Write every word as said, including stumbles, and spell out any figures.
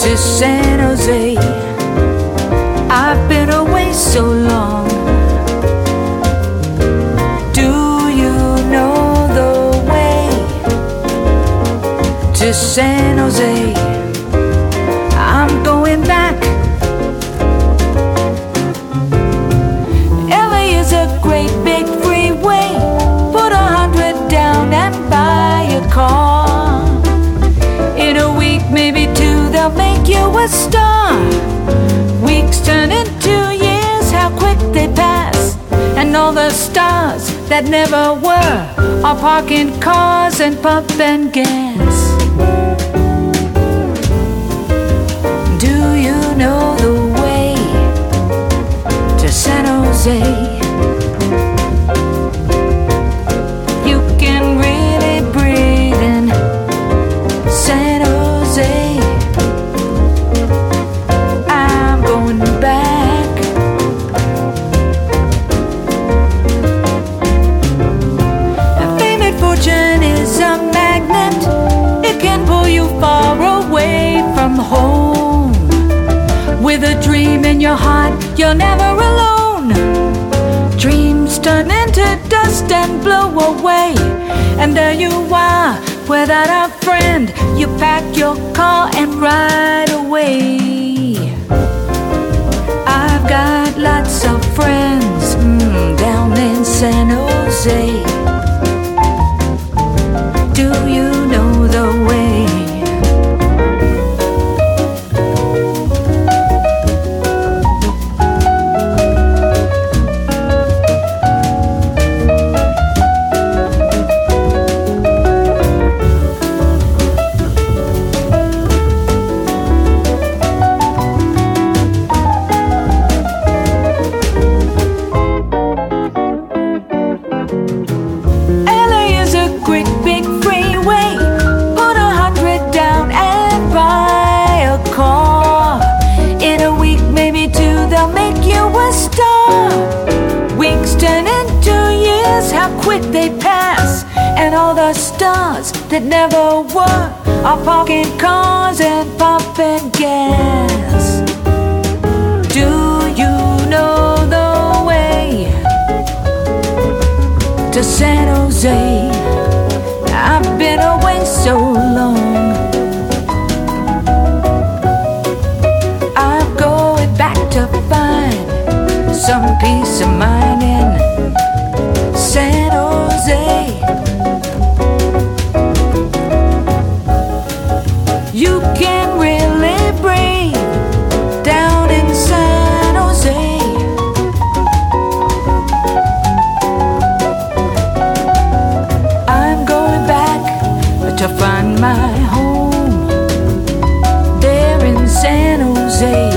to San Jose. I've been away so long. Do you know the way to San Jose? I'm going back. L A is a great big freeway. Put a hundred down and buy a car. In a week, maybe two, they'll make you a star. Weeks turn into years, how quick they pass. And all the stars that never were are parking cars and pumping gas. Do you know the way to San Jose? You can really breathe in San Jose. I'm going back. A fame and fortune is a magnet. It can pull you far away from home. With a dream in your heart, you're never alone. Dreams turn into dust and blow away. And there you are, without a friend. You pack your car and ride away. I've got lots of friends mm, down in San Jose. Do you know the way? Quick they pass, and all the stars that never were are parking cars and pumping gas. Do you know the way to San Jose? I've been away so long. I'm going back to find some peace of mind in San Jose. You can really breathe down in San Jose. I'm going back to find my home there in San Jose.